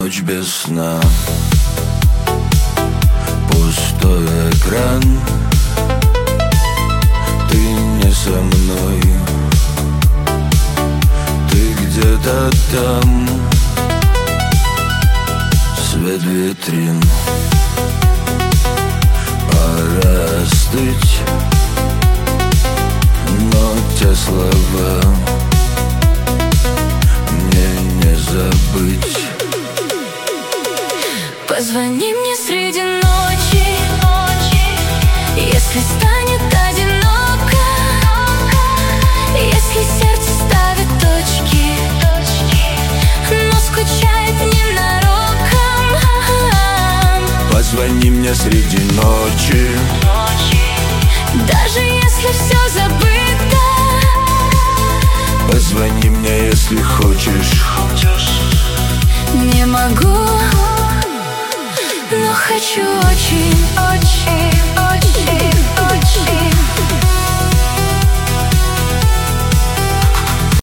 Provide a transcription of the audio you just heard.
ночь без сна. Пустой экран, ты не со мной, ты где-то там. Свет витрин, пора остыть, но те слова мне не забыть. Позвони мне среди ночи, если станет одиноко, если сердце ставит точки, но скучает ненароком. Позвони мне среди ночи, даже если все забыто. позвони мне, если хочешь. Не могу, но хочу очень, очень.